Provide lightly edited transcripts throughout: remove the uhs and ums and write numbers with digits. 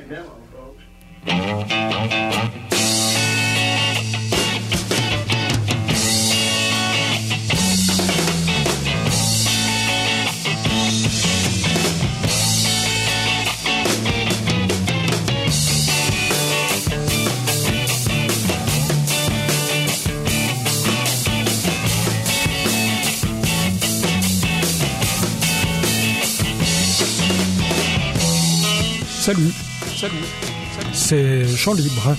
Salut, c'est Chant Libre.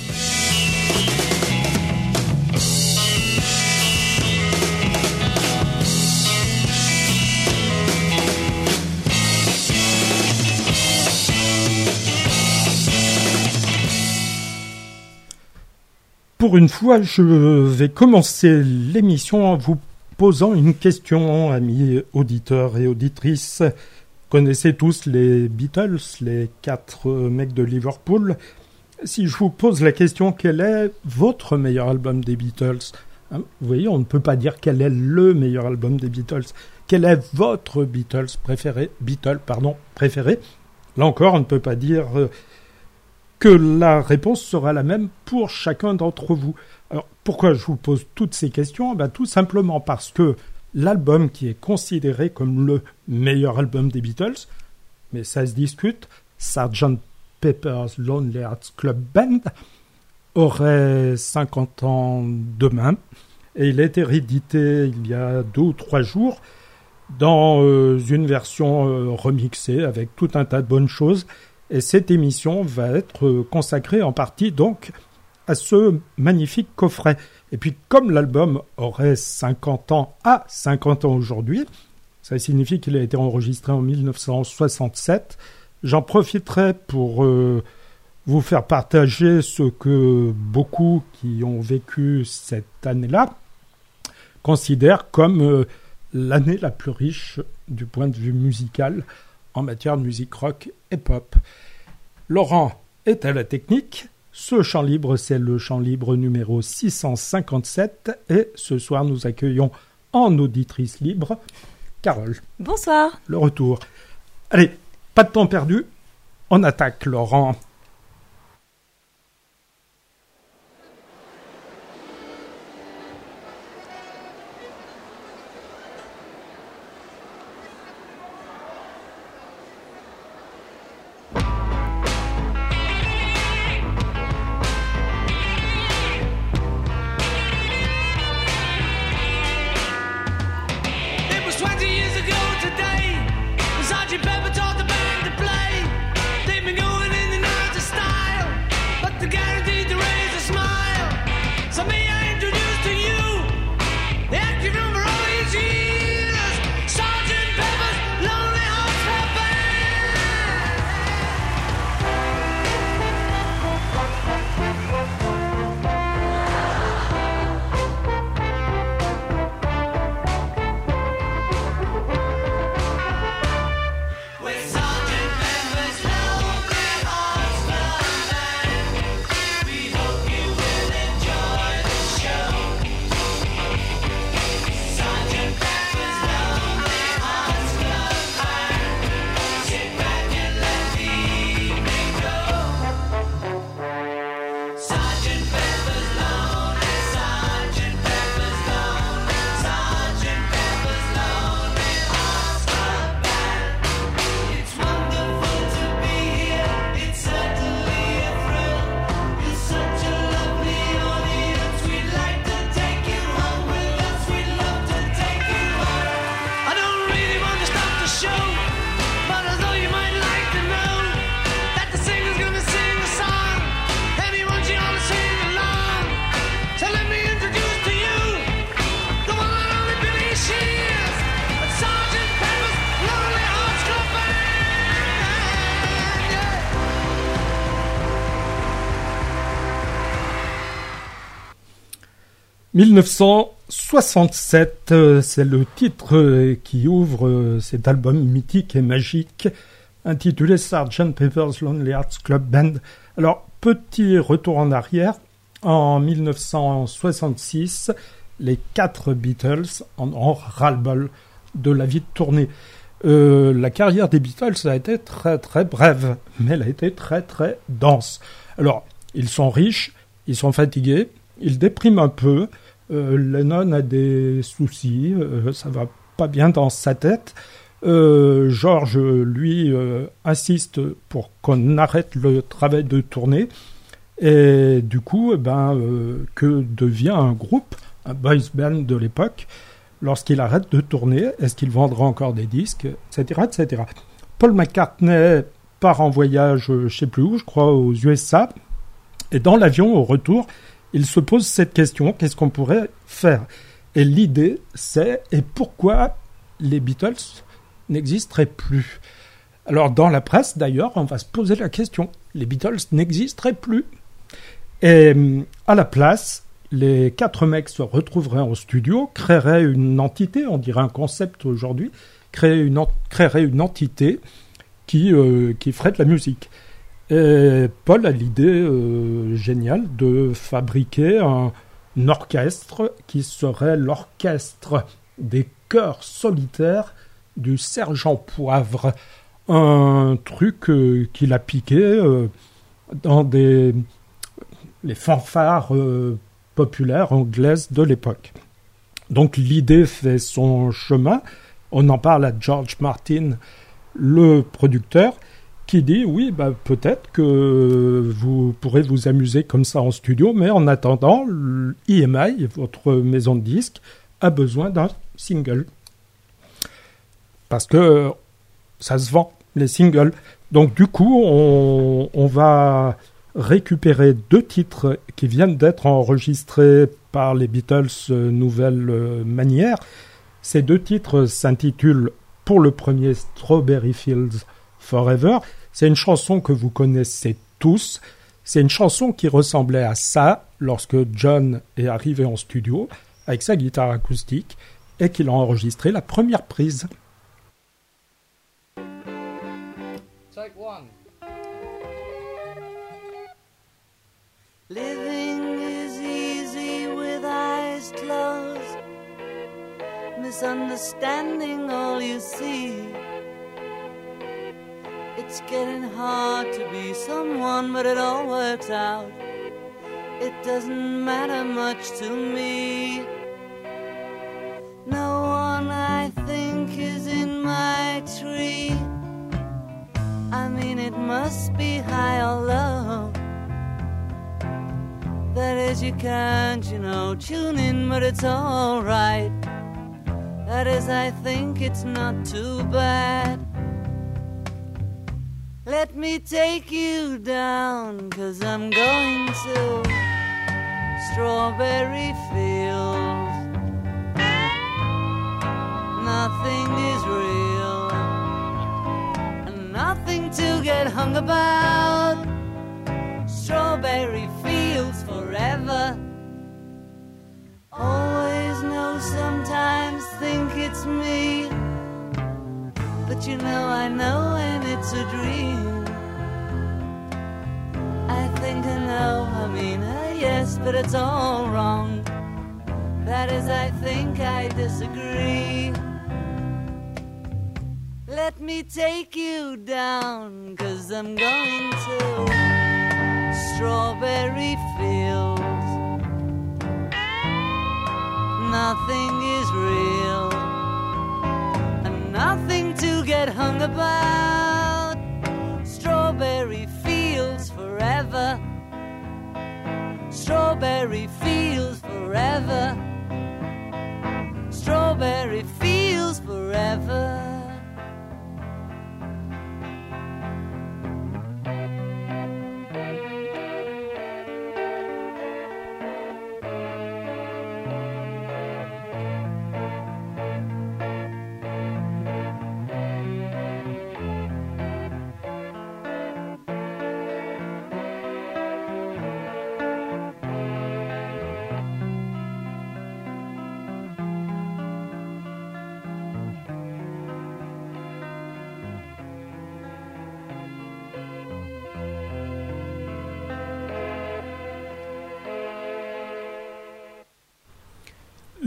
Pour une fois, je vais commencer l'émission en vous posant une question, amis auditeurs et auditrices. Connaissez tous les Beatles, les 4 mecs de Liverpool. Si je vous pose la question, quel est votre meilleur album des Beatles ? Vous voyez, on ne peut pas dire quel est le meilleur album des Beatles. Quel est votre Beatles préféré ? Là encore, on ne peut pas dire que la réponse sera la même pour chacun d'entre vous. Alors, pourquoi je vous pose toutes ces questions ? Tout simplement parce que l'album qui est considéré comme le meilleur album des Beatles, mais ça se discute, Sgt. Pepper's Lonely Hearts Club Band, aurait 50 ans demain, et il a été réédité il y a 2 ou 3 jours dans une version remixée avec tout un tas de bonnes choses, et cette émission va être consacrée en partie donc à ce magnifique coffret. Et puis, comme l'album aurait 50 ans aujourd'hui, ça signifie qu'il a été enregistré en 1967, j'en profiterai pour vous faire partager ce que beaucoup qui ont vécu cette année-là considèrent comme l'année la plus riche du point de vue musical en matière de musique rock et pop. Laurent est à la technique. Ce Chant Libre, c'est le Chant Libre numéro 657 et ce soir nous accueillons en auditrice libre Carole. Bonsoir. Le retour. Allez, pas de temps perdu, on attaque Laurent. « 1967 », c'est le titre qui ouvre cet album mythique et magique intitulé Sgt. Pepper's Lonely Hearts Club Band. Alors, petit retour en arrière, en 1966, les 4 Beatles en ont ras-le-bol de la vie de tournée. La carrière des Beatles a été très très brève, mais elle a été très très dense. Alors, ils sont riches, ils sont fatigués, ils dépriment un peu. Lennon a des soucis, ça va pas bien dans sa tête. George, lui, insiste pour qu'on arrête le travail de tournée. Et du coup, que devient un groupe, un boys band de l'époque, lorsqu'il arrête de tourner? Est-ce qu'il vendra encore des disques, etc., etc. Paul McCartney part en voyage, je ne sais plus où, je crois aux USA, et dans l'avion, au retour, il se pose cette question, qu'est-ce qu'on pourrait faire? Et l'idée, c'est, et pourquoi les Beatles n'existeraient plus? Alors, dans la presse, d'ailleurs, on va se poser la question. Les Beatles n'existeraient plus. Et à la place, les 4 mecs se retrouveraient en studio, créeraient une entité, on dirait un concept aujourd'hui, créeraient une entité qui ferait de la musique. Et Paul a l'idée géniale de fabriquer un orchestre qui serait l'orchestre des chœurs solitaires du sergent Poivre. Un truc qu'il a piqué dans les fanfares populaires anglaises de l'époque. Donc l'idée fait son chemin. On en parle à George Martin, le producteur, qui dit oui, peut-être que vous pourrez vous amuser comme ça en studio, mais en attendant, EMI, votre maison de disques, a besoin d'un single. Parce que ça se vend, les singles. Donc du coup, on va récupérer 2 titres qui viennent d'être enregistrés par les Beatles nouvelle manière. Ces 2 titres s'intitulent pour le premier Strawberry Fields Forever. C'est une chanson que vous connaissez tous. C'est une chanson qui ressemblait à ça lorsque John est arrivé en studio avec sa guitare acoustique et qu'il a enregistré la première prise. Take one. Living is easy with eyes closed, misunderstanding all you see. It's getting hard to be someone, but it all works out. It doesn't matter much to me. No one I think is in my tree. I mean, it must be high or low. That is, you can't, tune in, but it's alright. That is, I think it's not too bad. Let me take you down, 'cause I'm going to Strawberry Fields. Nothing is real, and nothing to get hung about. Strawberry Fields forever. Always know, sometimes think it's me, but I know when it's a dream. I think I know, yes, but it's all wrong. That is, I think I disagree. Let me take you down, 'cause I'm going to Strawberry Fields. Nothing is real, and nothing to get hung about. Strawberry Fields forever. Strawberry Fields forever. Strawberry Fields forever.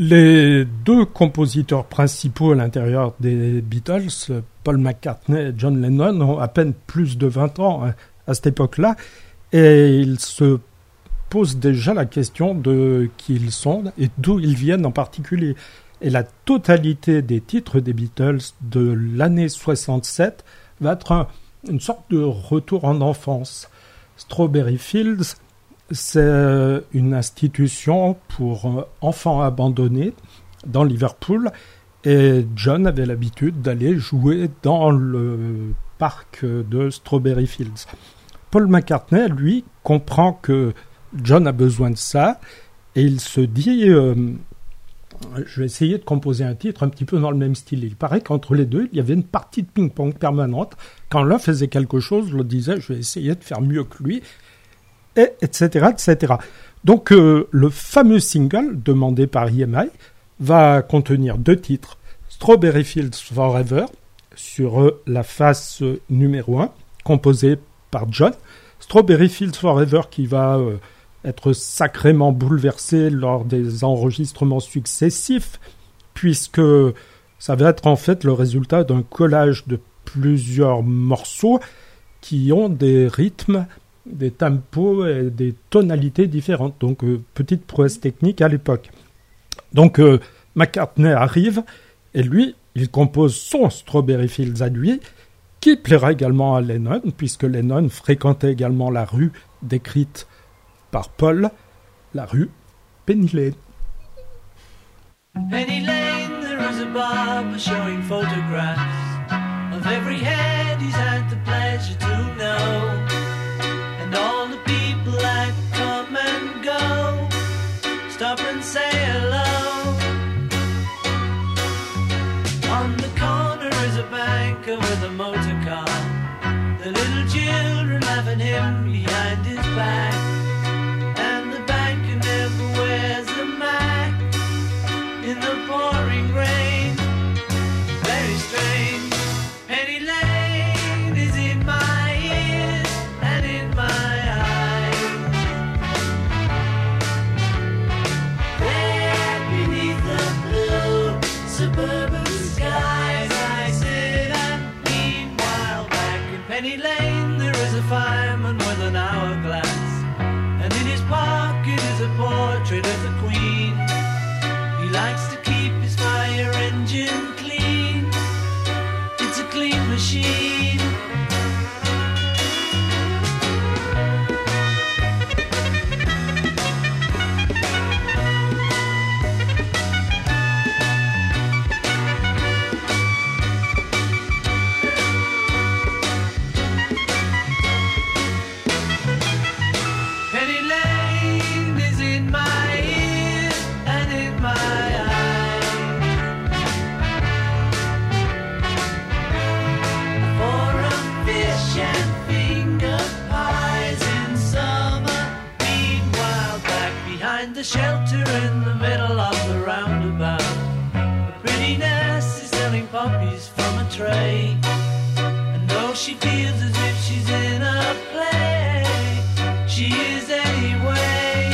Les deux compositeurs principaux à l'intérieur des Beatles, Paul McCartney et John Lennon, ont à peine plus de 20 ans à cette époque-là, et ils se posent déjà la question de qui ils sont et d'où ils viennent en particulier. Et la totalité des titres des Beatles de l'année 67 va être une sorte de retour en enfance. Strawberry Fields, c'est une institution pour enfants abandonnés dans Liverpool, et John avait l'habitude d'aller jouer dans le parc de Strawberry Fields. Paul McCartney, lui, comprend que John a besoin de ça, et il se dit je vais essayer de composer un titre un petit peu dans le même style. Il paraît qu'entre les deux, il y avait une partie de ping-pong permanente. Quand l'un faisait quelque chose, l'autre disait je vais essayer de faire mieux que lui, et etc., etc. Donc le fameux single demandé par EMI va contenir 2 titres. Strawberry Fields Forever sur la face numéro 1, composé par John. Strawberry Fields Forever qui va être sacrément bouleversé lors des enregistrements successifs, puisque ça va être en fait le résultat d'un collage de plusieurs morceaux qui ont des rythmes, des tempos et des tonalités différentes. Donc, petite prouesse technique à l'époque. Donc, McCartney arrive et lui, il compose son Strawberry Fields à lui, qui plaira également à Lennon, puisque Lennon fréquentait également la rue décrite par Paul, la rue Penny Lane. Penny Lane, there is a barber showing photographs of every head he's had the pleasure to know, and all the people that come and go stop and say hello. On the corner is a banker with a motor car, the little children laughing him behind his back, and the banker never wears a Mac in the pouring rain. Very strange. Penny Lane is in my ears and in my eyes. There beneath the blue suburban skies I sit and meanwhile back in Penny Lane there is a fireman with an hourglass, and in his pocket is a portrait of the Queen. He likes to keep his fire engine clean. It's a clean machine. Penny Lane is in my ears and in my eyes. For a fish and finger pies in summer. Meanwhile, back behind the shelter in the middle of the roundabout, a pretty nurse is selling poppies from a tray. And though she feels as if she's in a play, she is anyway.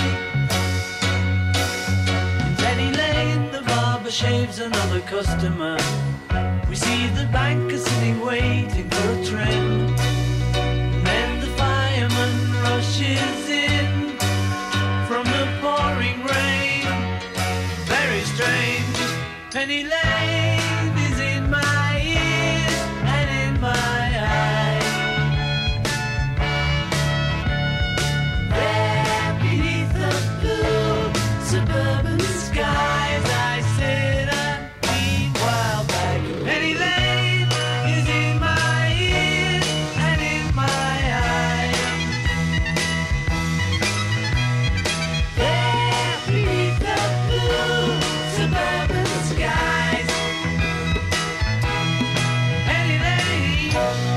In Penny Lane, the barber shaves another customer. We see the banker sitting waiting for a trim. And then the fireman rushes in from the pouring rain. Very strange. Penny Lane is in my ears and in my eyes. There beneath the blue suburban skies I sit and meanwhile back in Penny Lane is in my ears and in my eyes. There beneath the blue suburban skies, Penny Lane.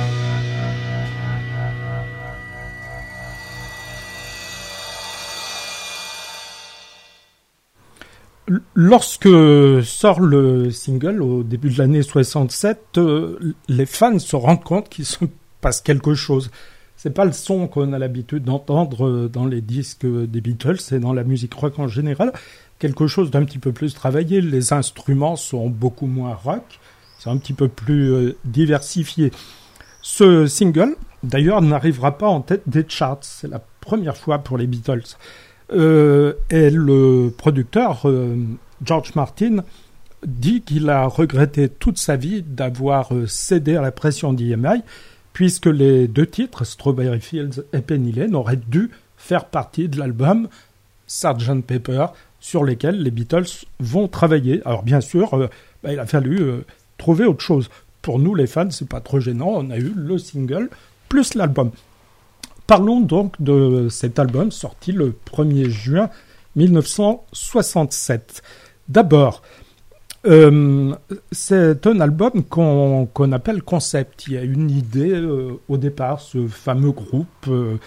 Lorsque sort le single au début de l'année 67, les fans se rendent compte qu'il se passe quelque chose. C'est pas le son qu'on a l'habitude d'entendre dans les disques des Beatles et dans la musique rock en général. Quelque chose d'un petit peu plus travaillé. Les instruments sont beaucoup moins rock. C'est un petit peu plus diversifié. Ce single, d'ailleurs, n'arrivera pas en tête des charts. C'est la première fois pour les Beatles. Et le producteur, George Martin, dit qu'il a regretté toute sa vie d'avoir cédé à la pression d'EMI, puisque les deux titres, Strawberry Fields et Penny Lane, auraient dû faire partie de l'album Sgt. Pepper, sur lesquels les Beatles vont travailler. Alors bien sûr, il a fallu trouver autre chose. Pour nous, les fans, c'est pas trop gênant. On a eu le single plus l'album. Parlons donc de cet album sorti le 1er juin 1967. D'abord, c'est un album qu'on appelle concept. Il y a une idée au départ, ce fameux groupe,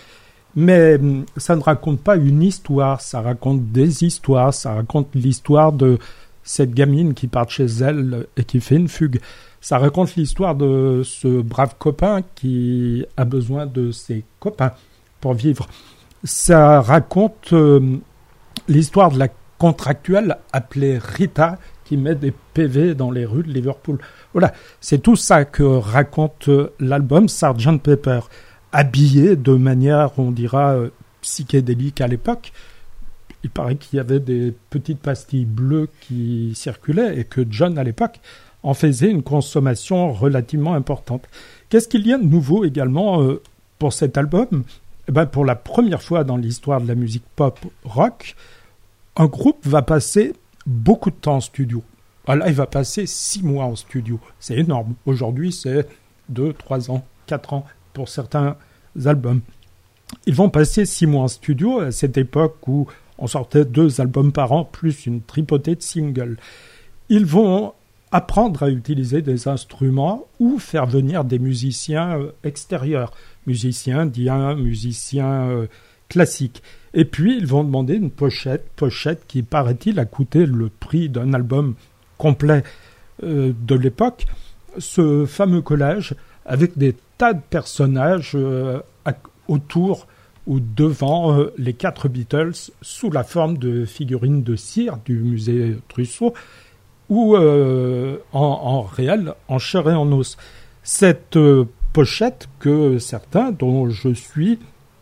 mais ça ne raconte pas une histoire, ça raconte des histoires, ça raconte l'histoire de cette gamine qui part chez elle et qui fait une fugue. Ça raconte l'histoire de ce brave copain qui a besoin de ses copains pour vivre. Ça raconte l'histoire de la contractuelle appelée Rita qui met des PV dans les rues de Liverpool. Voilà, c'est tout ça que raconte l'album Sgt. Pepper, habillé de manière, on dira, psychédélique à l'époque. Il paraît qu'il y avait des petites pastilles bleues qui circulaient et que John, à l'époque, en faisait une consommation relativement importante. Qu'est-ce qu'il y a de nouveau également pour cet album ? Pour la première fois dans l'histoire de la musique pop-rock, un groupe va passer beaucoup de temps en studio. Là, il va passer 6 mois en studio. C'est énorme. Aujourd'hui, c'est 2, 3 ans, 4 ans pour certains albums. Ils vont passer 6 mois en studio à cette époque où on sortait 2 albums par an, plus une tripotée de singles. Ils vont apprendre à utiliser des instruments ou faire venir des musiciens extérieurs, musiciens indiens, musiciens classiques. Et puis, ils vont demander une pochette qui, paraît-il, a coûté le prix d'un album complet de l'époque. Ce fameux collage avec des tas de personnages autour ou devant les 4 Beatles sous la forme de figurines de cire du musée Trousseau ou en réel, en chair et en os. Cette pochette que certains, dont je suis,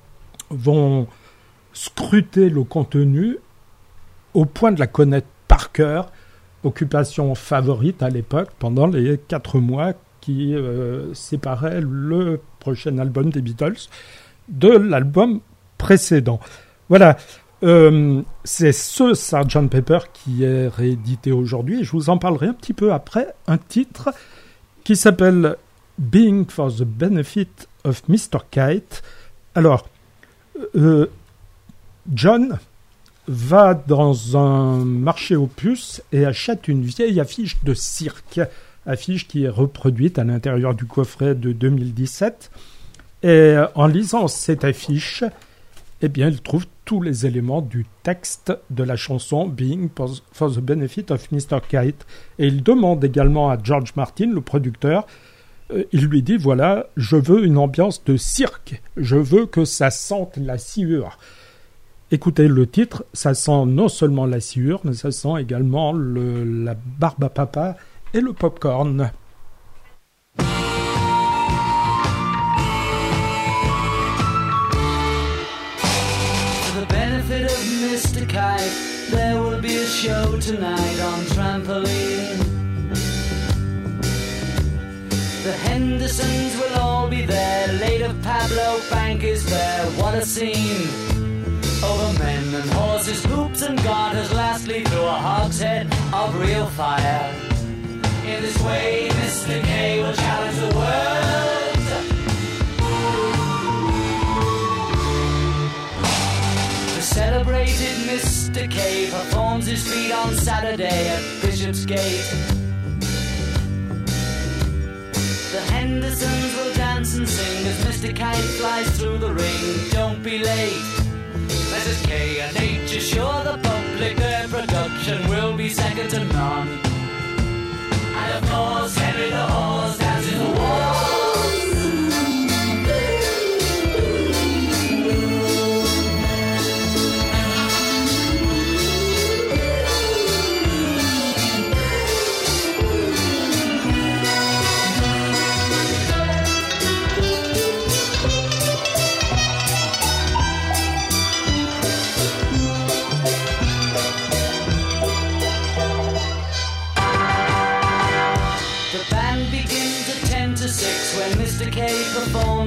vont scruter le contenu au point de la connaître par cœur, occupation favorite à l'époque pendant les 4 mois qui séparaient le prochain album des Beatles de l'album précédent. Voilà, c'est ce Sgt. Pepper qui est réédité aujourd'hui et je vous en parlerai un petit peu après, un titre qui s'appelle Being for the Benefit of Mr. Kite. Alors, John va dans un marché aux puces et achète une vieille affiche de cirque, affiche qui est reproduite à l'intérieur du coffret de 2017. Et en lisant cette affiche, eh bien, il trouve tous les éléments du texte de la chanson Being for the Benefit of Mr. Kite. Et il demande également à George Martin, le producteur, il lui dit, voilà, je veux une ambiance de cirque, je veux que ça sente la sciure. Écoutez le titre, ça sent non seulement la sciure, mais ça sent également la barbe à papa et le popcorn. For the benefit of Mr. Kite, there will be a show tonight on trampoline. The Hendersons will all be there, Lady Pablo Bank is there, what a scene! Over men and horses, hoops and garters, lastly through a hogshead of real fire. In this way, Mr. K will challenge the world. The celebrated Mr. K performs his feat on Saturday at Bishopsgate. The Hendersons will dance and sing as Mr. Kite flies through the ring. Don't be late. Mrs. K and H assure the public their production will be second to none. And of course, Henry the Horse dances the waltz.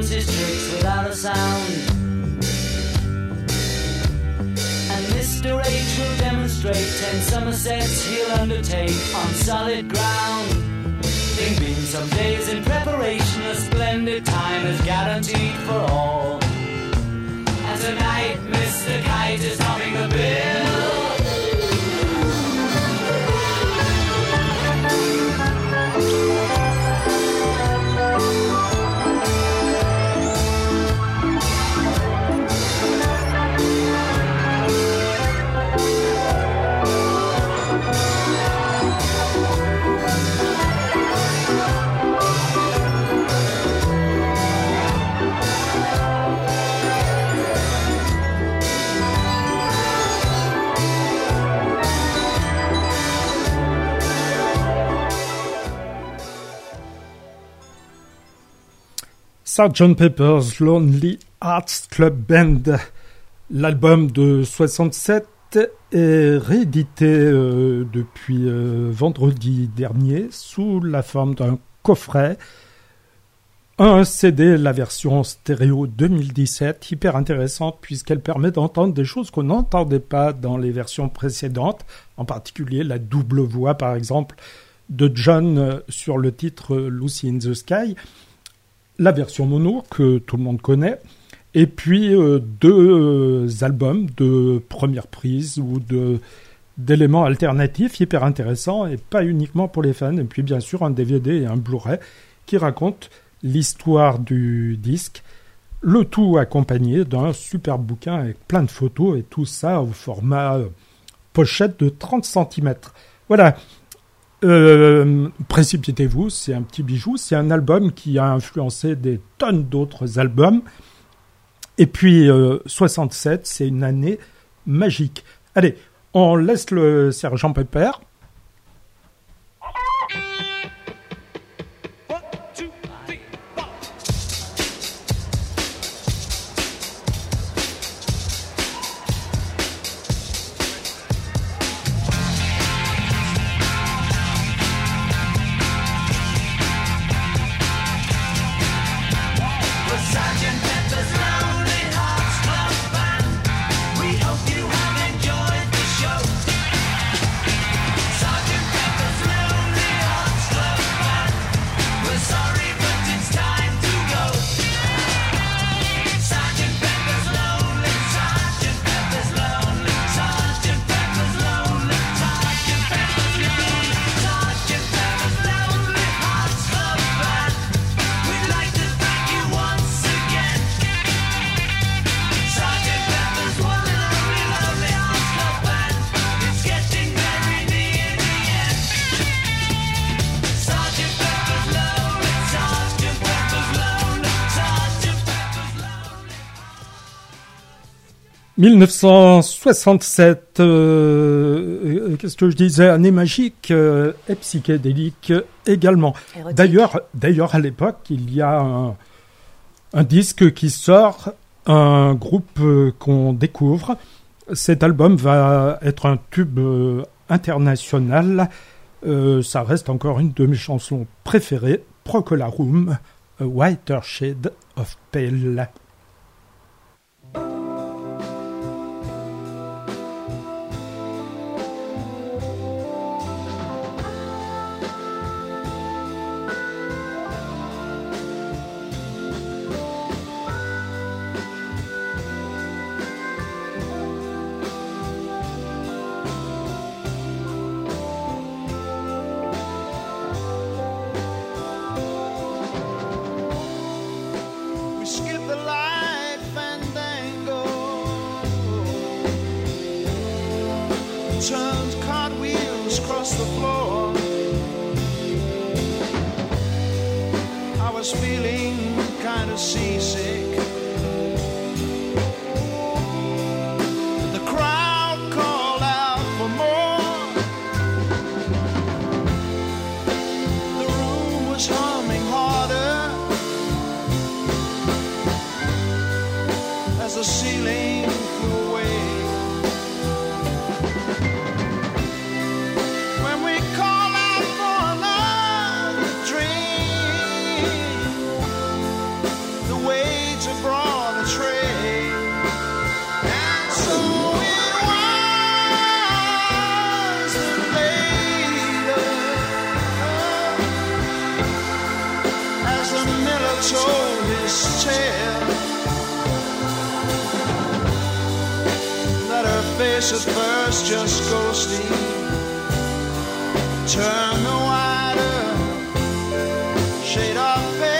performs his tricks without a sound. And Mr. H will demonstrate 10 Somersets he'll undertake on solid ground. There've been some days in preparation, a splendid time is guaranteed for all. And tonight Mr. Kite is topping the bill. Sgt. Pepper's Lonely Hearts Club Band, l'album de 67 est réédité depuis vendredi dernier sous la forme d'un coffret, un CD, la version stéréo 2017, hyper intéressante puisqu'elle permet d'entendre des choses qu'on n'entendait pas dans les versions précédentes, en particulier la double voix par exemple de John sur le titre Lucy in the Sky, la version mono que tout le monde connaît, et puis deux albums de première prise ou d'éléments alternatifs hyper intéressants et pas uniquement pour les fans, et puis bien sûr un DVD et un Blu-ray qui racontent l'histoire du disque, le tout accompagné d'un super bouquin avec plein de photos et tout ça au format pochette de 30 cm. Voilà. Précipitez-vous, c'est un petit bijou, c'est un album qui a influencé des tonnes d'autres albums. Et puis 67, c'est une année magique. Allez, on laisse le Sergent Pepper. « 1967, qu'est-ce que je disais, année magique et psychédélique également. D'ailleurs, à l'époque, il y a un disque qui sort, un groupe qu'on découvre. Cet album va être un tube international. Ça reste encore une de mes chansons préférées, Procolarum, A Whiter Shade of Pale. The way face at first just ghostly. Turn the wider shade of pale.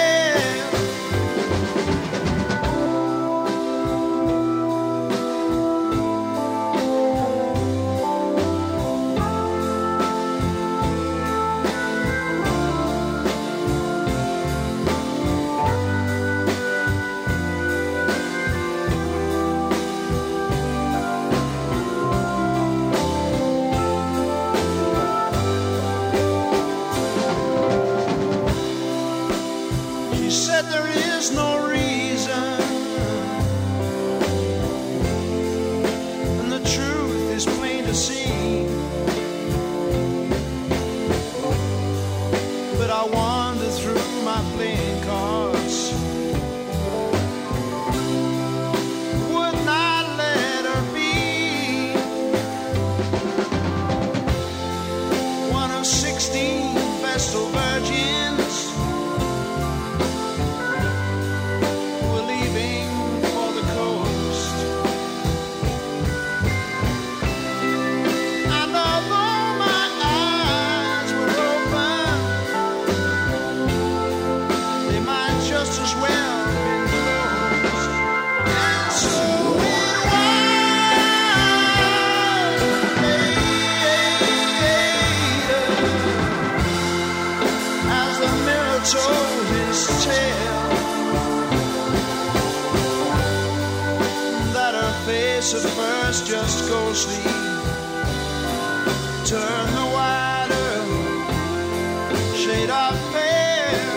At first just ghostly. Turn the wider shade of pale.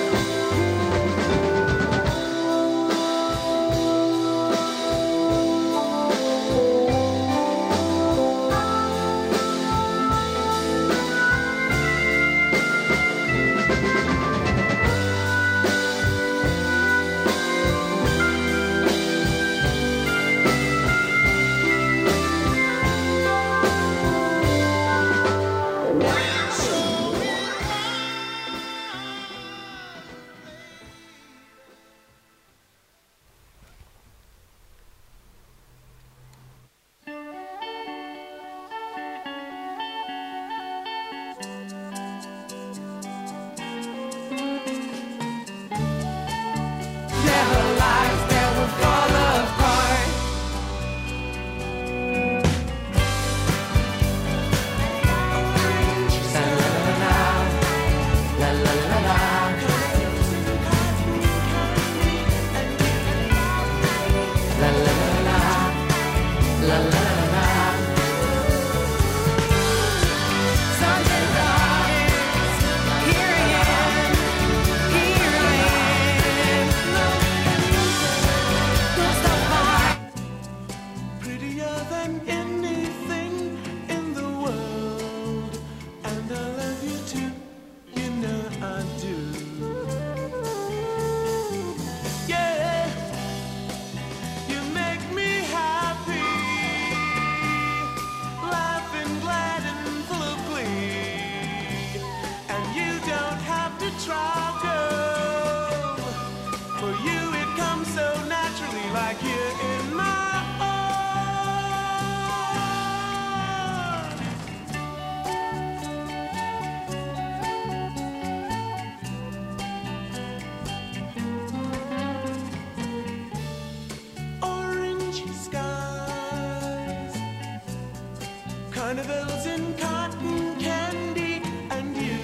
Carnivals in cotton candy and you,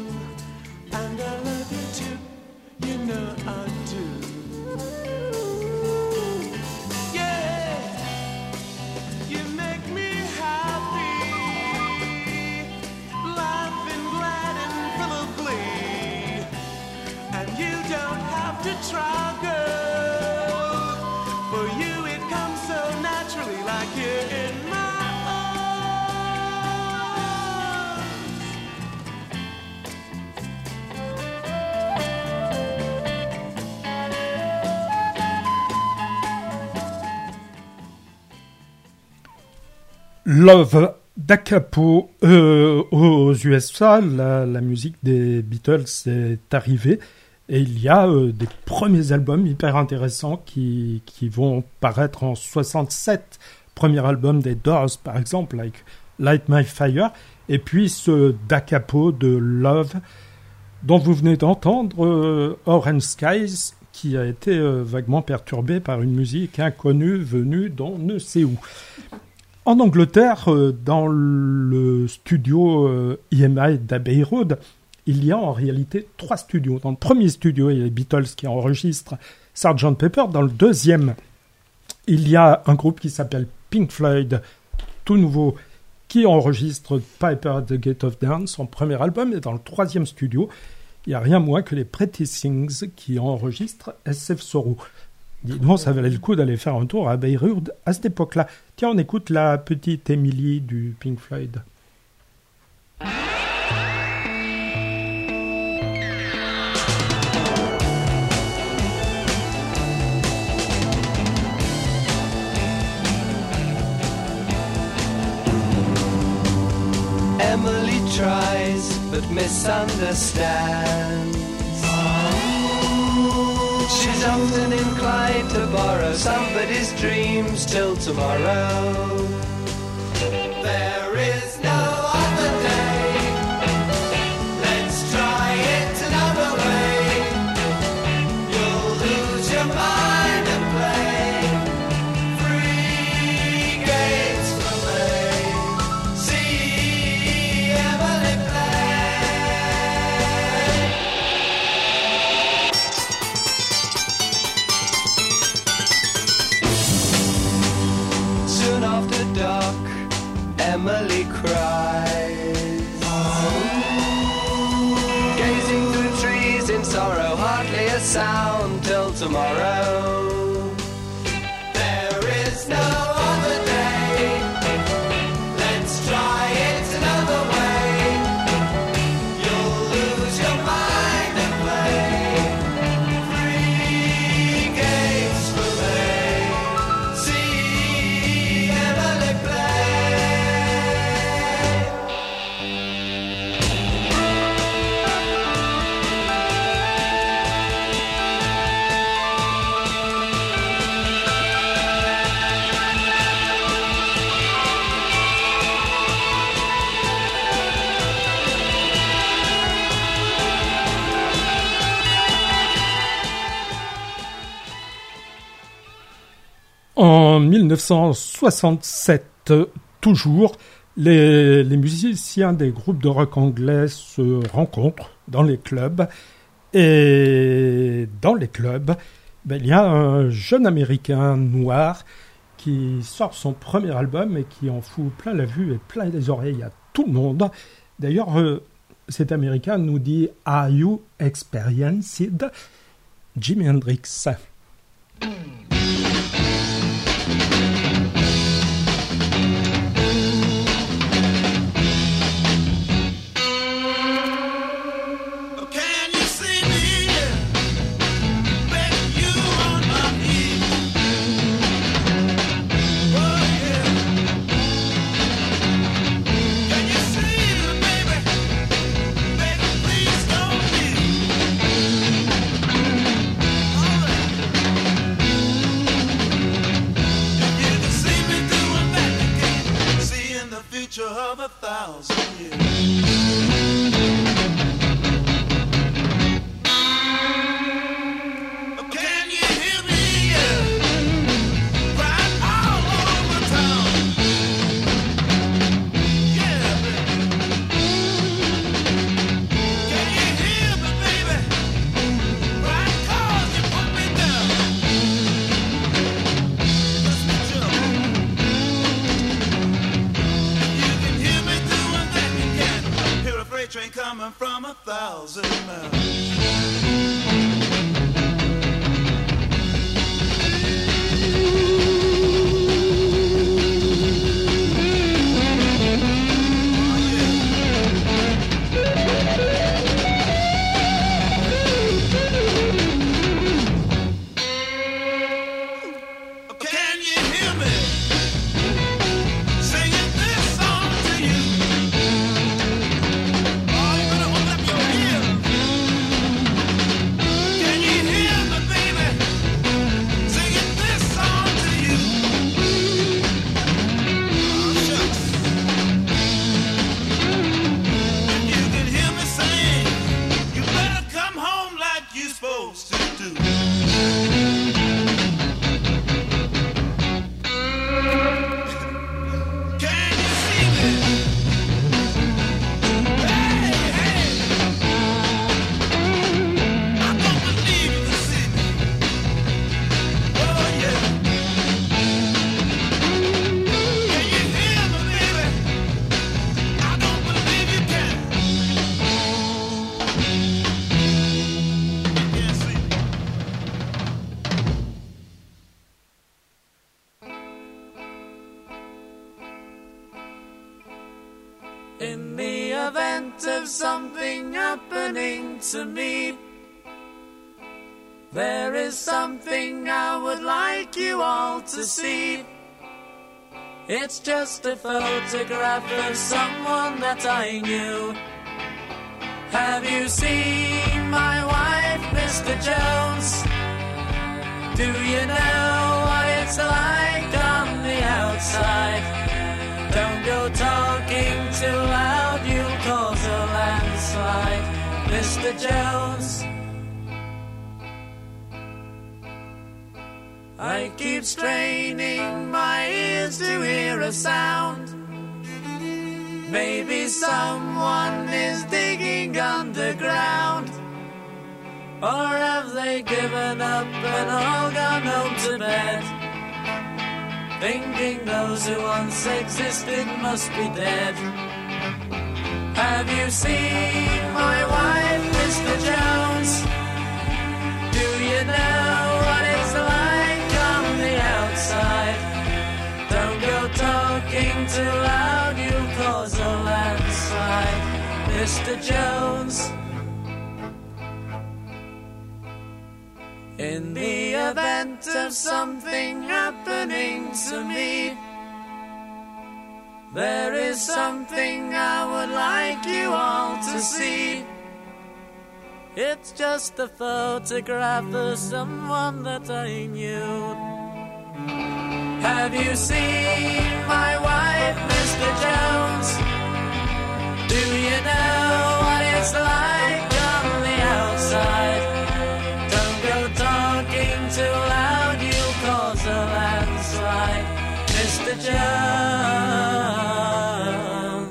and I love you too, you know I do. Yeah, you make me happy, laughing, glad and full of glee, and you don't have to try, girl, for you it comes so naturally like you're in my Love d'Acapo aux USA, la musique des Beatles est arrivée et il y a des premiers albums hyper intéressants qui vont paraître en 67 premier album des Doors, par exemple, avec Light My Fire, et puis ce Da Capo de Love, dont vous venez d'entendre Orange Skies, qui a été vaguement perturbé par une musique inconnue venue d'on ne sait où. En Angleterre, dans le studio EMI d'Abbey Road, il y a en réalité 3 studios. Dans le premier studio, il y a les Beatles qui enregistrent Sgt. Pepper. Dans le deuxième, il y a un groupe qui s'appelle Pink Floyd, tout nouveau, qui enregistre Piper at the Gate of Dawn, son premier album. Et dans le troisième studio, il n'y a rien moins que les Pretty Things qui enregistrent SF Sorrow. Dis donc, ça valait le coup d'aller faire un tour à Abbey Road à cette époque-là. Tiens, on écoute la petite Emily du Pink Floyd. Emily tries but misunderstands. She's often inclined to borrow somebody's dreams till tomorrow. There is no other day. Let's try it another way. You'll lose your mind and play free games for me. See Emily soon after dark, Emily cries, gazing through trees in sorrow, hardly a sound till tomorrow. There is no other day. Let's try it another way. You'll lose your mind and play free games for me. See Emily play. En 1967, toujours, les musiciens des groupes de rock anglais se rencontrent dans les clubs. Et dans les clubs, il y a un jeune Américain noir qui sort son premier album et qui en fout plein la vue et plein les oreilles à tout le monde. D'ailleurs, cet Américain nous dit « Are you experienced ?» Jimi Hendrix. Can you see me begging you on my knees? Oh yeah. Can you see me, baby? Baby, please don't leave. If you can see me doing that, you can see in the future of 1,000 years. Can you hear me? Crying all over town. Yeah, baby. Can you hear me, baby? Crying 'cause you put me down. Listen to me. You can hear me doing that. You can hear a freight train coming from 1,000 miles. Can you hear me singing this song to you? Oh, you better open up your ears. Can you hear me, baby, singing this song to you? In the event of something happening to me, there is something I would like you all to see. It's just a photograph of someone that I knew. Have you seen my wife, Mr. Jones? Do you know what it's like on the outside? Don't go talking too loud, you'll cause a landslide, Mr. Jones. I keep straining my ears to hear a sound. Maybe someone is digging underground. Or have they given up and all gone home to bed, thinking those who once existed must be dead? Have you seen my wife, Mr. Jones? Do you know what it's like on the outside? Don't go talking too loud, you'll cause a landslide, Mr. Jones. In the event of something happening to me, there is something I would like you all to see. It's just a photograph of someone that I knew. Have you seen my wife, Mr. Jones? Do you know what it's like on the outside? Don't go talking too loud, you'll cause a landslide, Mr. Jones.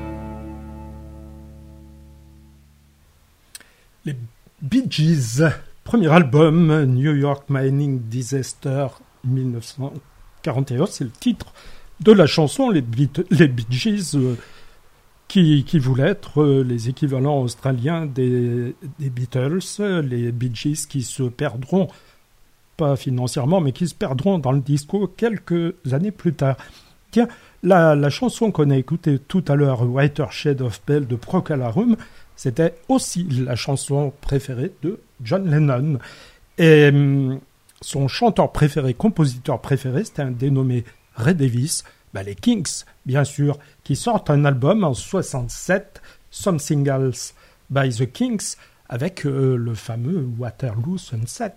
Les Bee Gees, premier album, New York Mining Disaster 1941, c'est le titre de la chanson. Les Bee Gees qui voulaient être les équivalents australiens des Beatles, les Bee Gees qui se perdront, pas financièrement, mais qui se perdront dans le disco quelques années plus tard. Tiens, la chanson qu'on a écoutée tout à l'heure, Whiter Shade of Pale de Procol Harum, c'était aussi la chanson préférée de John Lennon. Et son chanteur préféré, compositeur préféré, c'était un dénommé Ray Davies. Les Kinks, bien sûr, qui sortent un album en 67, Something Else by the Kinks, avec le fameux Waterloo Sunset.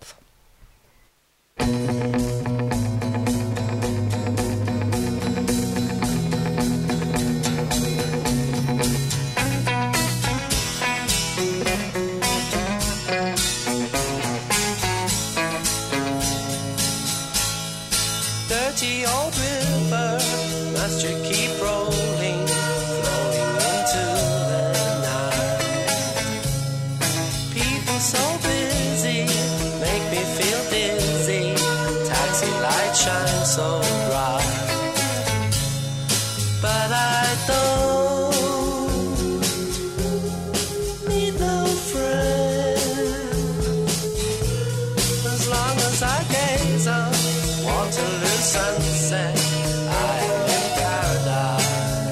Dirty old river, must you keep rolling, flowing into the night? People so busy, make me feel dizzy, taxi lights shine so bright. But I don't need no friend, as long as I gaze on Waterloo sunset, I am in paradise.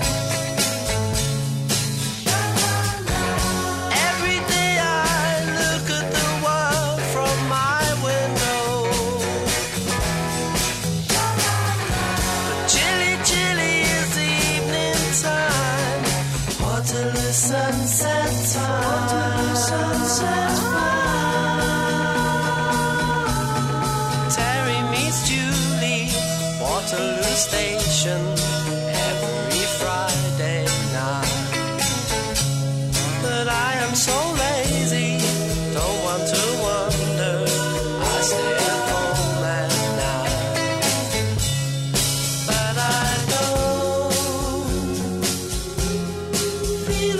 Every day I look at the world from my window, but chilly, chilly is the evening time. Waterloo sunset time. Waterloo sunset time. Terry meets Julie, Waterloo Station, every Friday night. But I am so lazy, don't want to wander, I stay at home at night. But I don't feel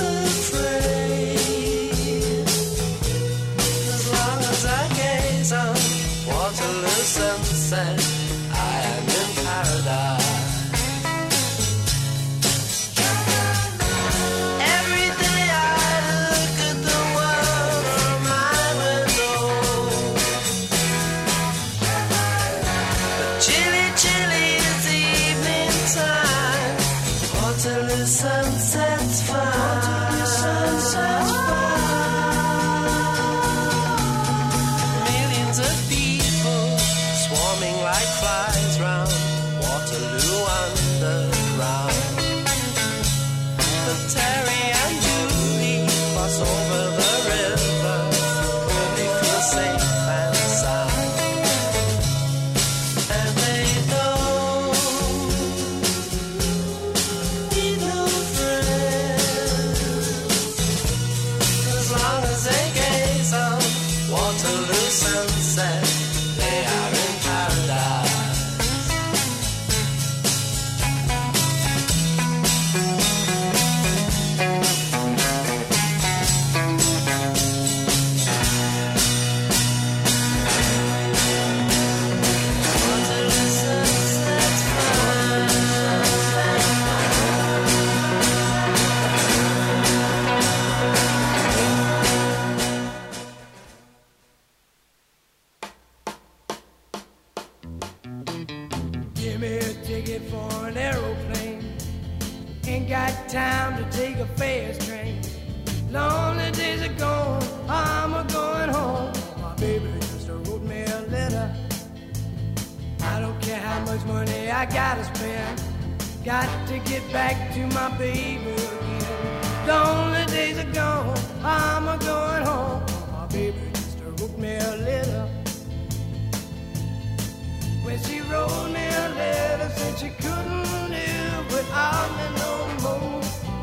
afraid, as long as I gaze on Waterloo sunset, I am in paradise. a ticket for an aeroplane. Ain't got time to take a fast train. Lonely days are gone, I'm a-going home. My baby just wrote me a letter. I don't care how much money I gotta spend. Got to get back to my baby again. Lonely days are gone, I'm a-going home. My baby just wrote me a letter. When she wrote me a letter, said she couldn't live without me no more.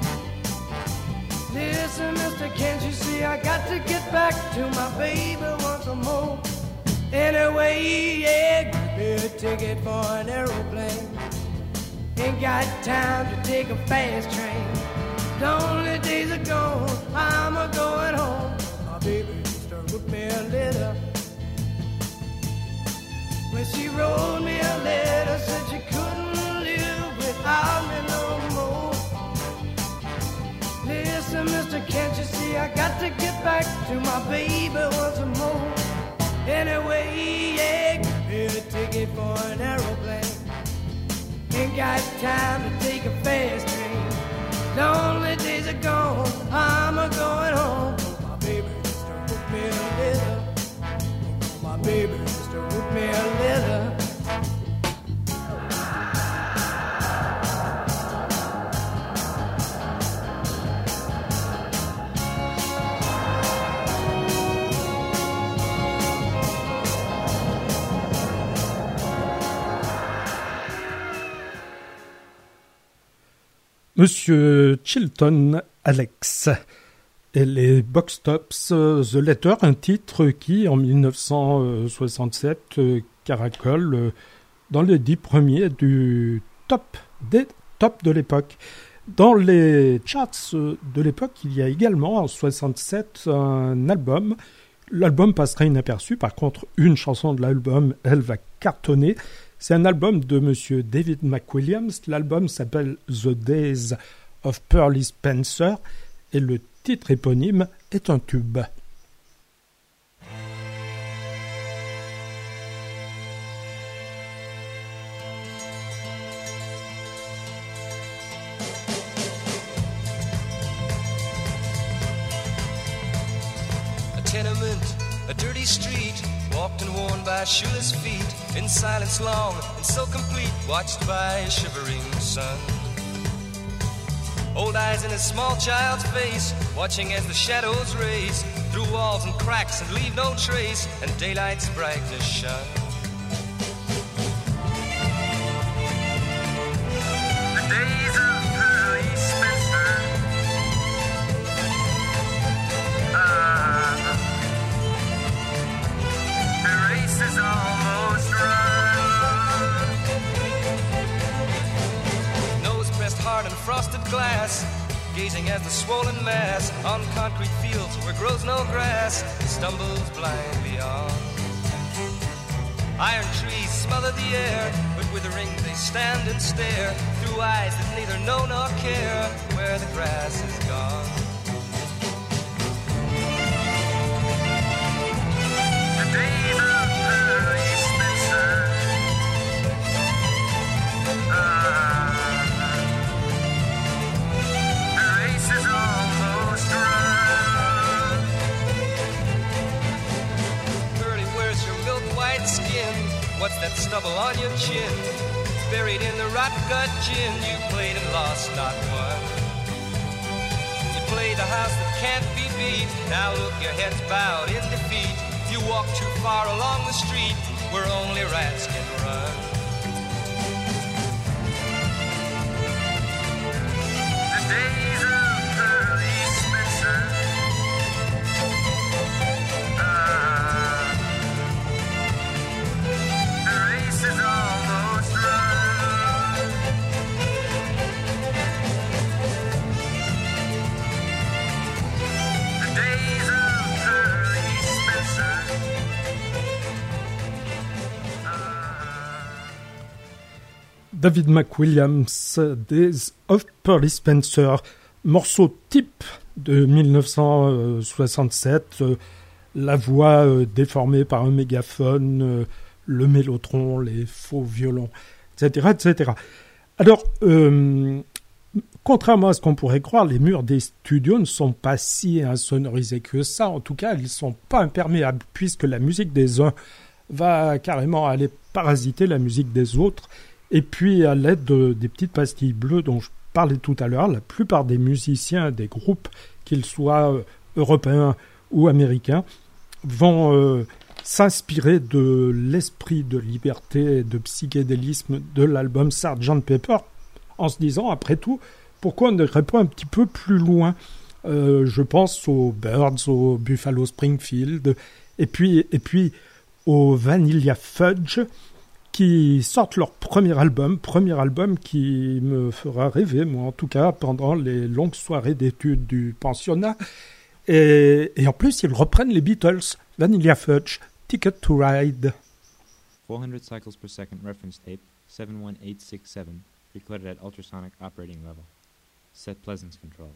Listen, mister, can't you see I got to get back to my baby once more. Anyway, yeah, give me a ticket for an aeroplane. Ain't got time to take a fast train. Lonely days are gone, I'm a-going home. My baby just wrote me a letter. When she wrote me a letter, said she couldn't live without me no more. Listen, mister, can't you see I got to get back to my baby once more. Anyway, yeah, give me a ticket for an aeroplane. Ain't got time to take a fast train. Lonely days are gone, I'm a-going home. My baby just wrote me a letter. My baby just wrote me a letter. Monsieur Chilton Alex et les Box Tops, The Letter, un titre qui, en 1967, caracole dans les 10 premiers du top des tops de l'époque. Dans les charts de l'époque, il y a également en 67 un album. L'album passera inaperçu, par contre, une chanson de l'album, elle va cartonner. C'est un album de monsieur David McWilliams. L'album s'appelle The Days of Pearly Spencer et le titre éponyme est un tube. A tenement, a dirty street, walked and worn by shoeless feet, in silence long and so complete, watched by a shivering sun. Old eyes in a small child's face, watching as the shadows race through walls and cracks and leave no trace, and daylight's brightness shine. The days of Pearly Spencer, the race is almost run. Nose pressed hard on frosted glass, gazing at the swollen mass on concrete fields where grows no grass, stumbles blindly on. Iron trees smother the air, but withering they stand and stare through eyes that neither know nor care where the grass is gone. The days of Pearly Spencer, the race is almost run. Pearly, where's your milk white skin? What's that stubble on your chin? It's buried in the rot gut gin. You played and lost, not won. You played the house that can't be beat. Now look, your head's bowed in defeat. You walk too far along the street where only rats can run. The days of Pearly Spencer, the race is almost run. The days of Pearly Spencer. David McWilliams, Days of Pearly Spencer, morceau type de 1967, la voix déformée par un mégaphone, le mélotron, les faux violons, etc., etc. Alors, contrairement à ce qu'on pourrait croire, les murs des studios ne sont pas si insonorisés que ça. En tout cas, ils ne sont pas imperméables, puisque la musique des uns va carrément aller parasiter la musique des autres. Et puis, à l'aide des petites pastilles bleues dont je parlais tout à l'heure, la plupart des musiciens des groupes, qu'ils soient européens ou américains, vont s'inspirer de l'esprit de liberté et de psychédélisme de l'album Sgt. Pepper, en se disant, après tout, pourquoi on n'irait pas un petit peu plus loin ? Je pense aux Byrds, aux Buffalo Springfield, et puis aux Vanilla Fudge, qui sortent leur premier album qui me fera rêver, moi en tout cas, pendant les longues soirées d'études du pensionnat. Et en plus, ils reprennent les Beatles, Vanilla Fudge, Ticket to Ride. 400 cycles per second reference tape, 71867, recorded at ultrasonic operating level. Set Pleasance control.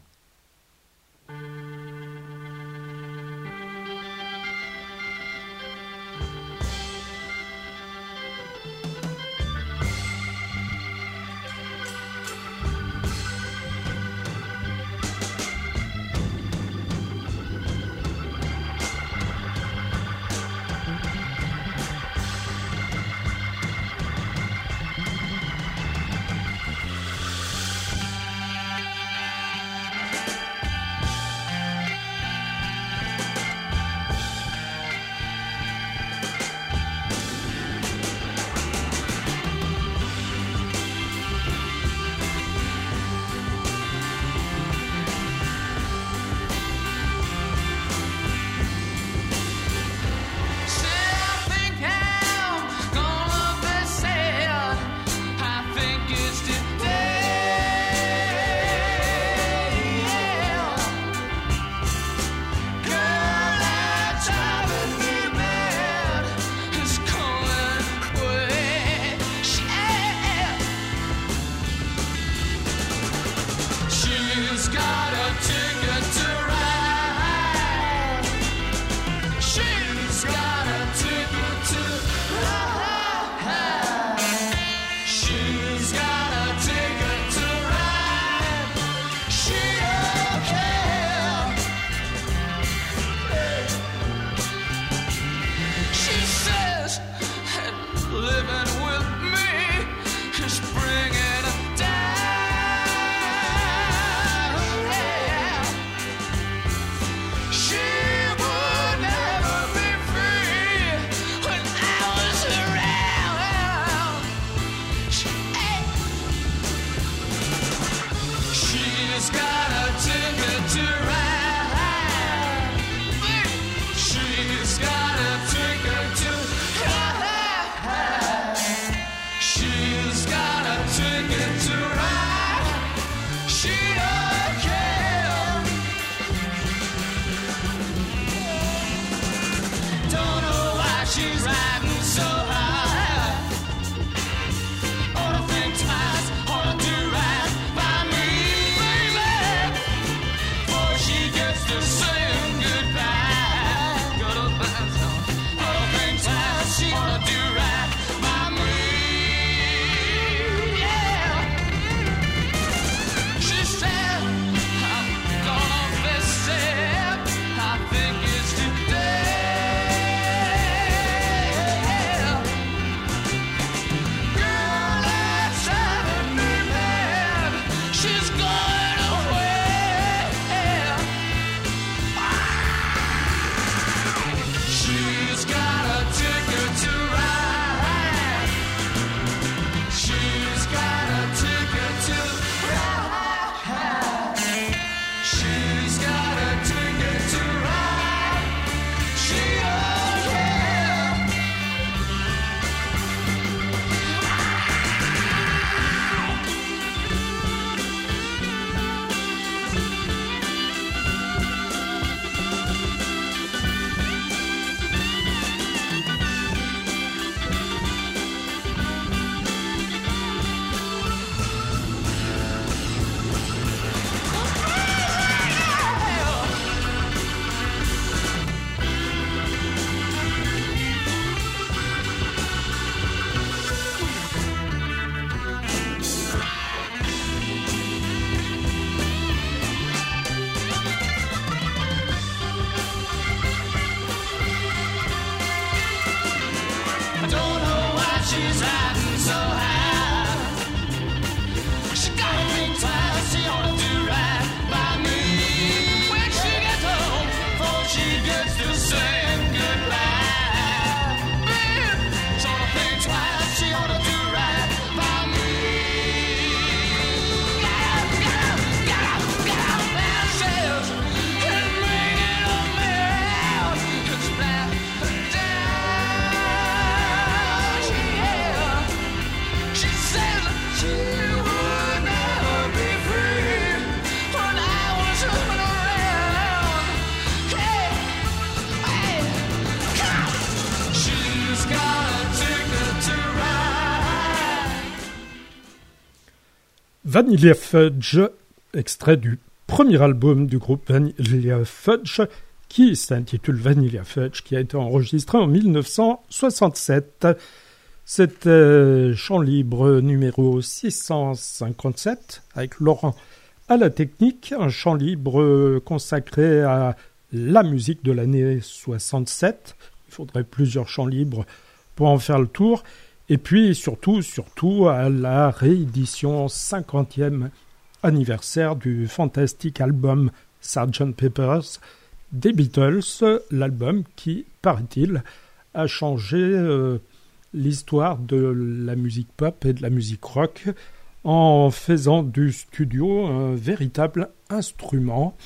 Vanilla Fudge, extrait du premier album du groupe Vanilla Fudge, qui s'intitule Vanilla Fudge, qui a été enregistré en 1967. C'était Chant Libre numéro 657, avec Laurent à la technique, un chant libre consacré à la musique de l'année 67. Il faudrait plusieurs chants libres pour en faire le tour. Et puis surtout à la réédition 50e anniversaire du fantastique album Sgt. Pepper's des Beatles, l'album qui, paraît-il, a changé l'histoire de la musique pop et de la musique rock en faisant du studio un véritable instrument,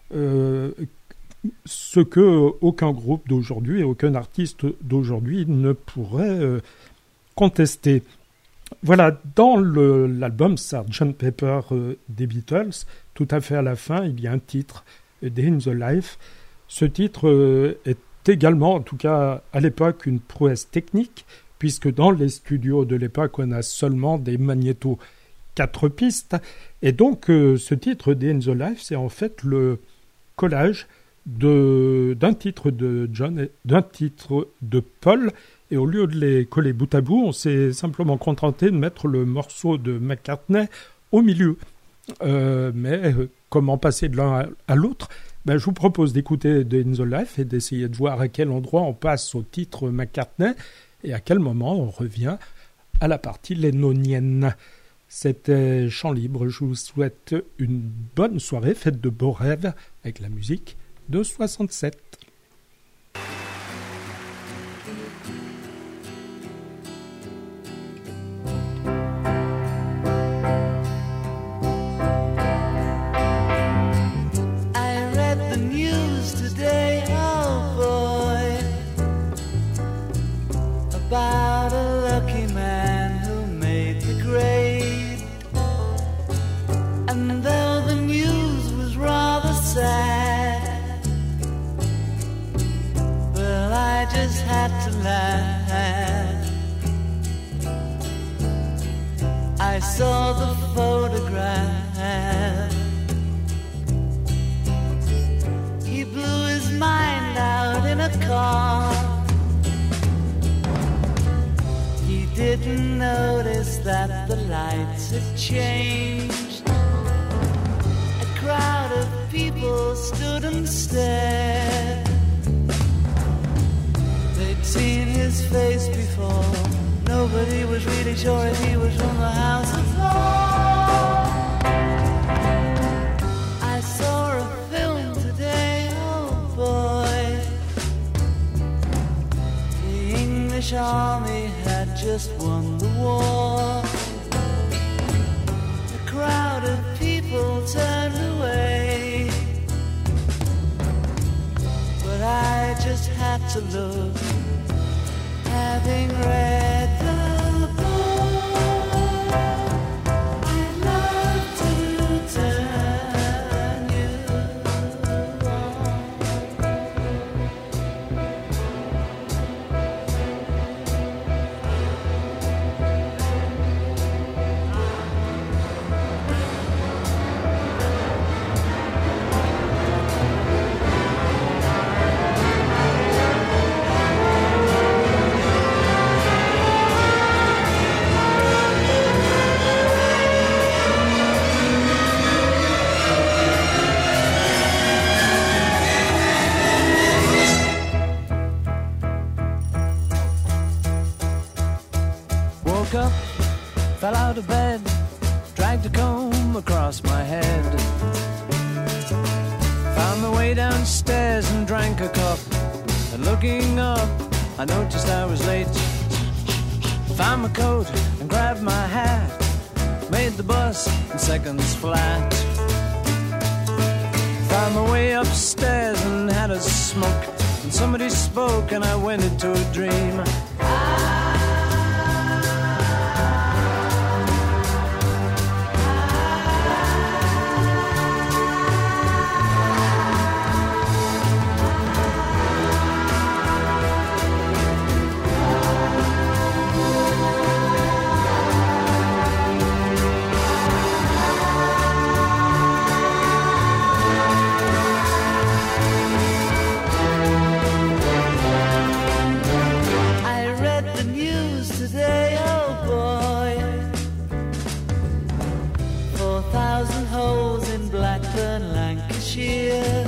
ce que aucun groupe d'aujourd'hui et aucun artiste d'aujourd'hui ne pourrait contester. Voilà, dans l'album Sgt. Pepper des Beatles, tout à fait à la fin, il y a un titre, Day in the Life. Ce titre est également, en tout cas à l'époque, une prouesse technique, puisque dans les studios de l'époque, on a seulement des magnétos 4 pistes. Et donc, ce titre, Day in the Life, c'est en fait le collage d'un titre de John et d'un titre de Paul. Et au lieu de les coller bout à bout, on s'est simplement contenté de mettre le morceau de McCartney au milieu. Mais comment passer de l'un à l'autre ? Je vous propose d'écouter Day in the Life et d'essayer de voir à quel endroit on passe au titre McCartney et à quel moment on revient à la partie lennonienne. C'était Chant Libre. Je vous souhaite une bonne soirée, faites de beaux rêves avec la musique de 67. About a lucky man who made the grade. And though the news was rather sad, well, I just had to laugh. I saw the photograph. He blew his mind out in a car. Didn't notice that the lights had changed. A crowd of people stood and stared. They'd seen his face before. Nobody was really sure if he was from the House of Lords. I saw a film today, oh boy. The English army had just won the war. A crowd of people turned away, but I just had to look, having read the book. I'd love to turn you on. Woke up, fell out of bed, dragged a comb across my head. Found my way downstairs and drank a cup. And looking up, I noticed I was late. Found my coat and grabbed my hat. Made the bus in seconds flat. Found my way upstairs and had a smoke. And somebody spoke and I went into a dream. cheer.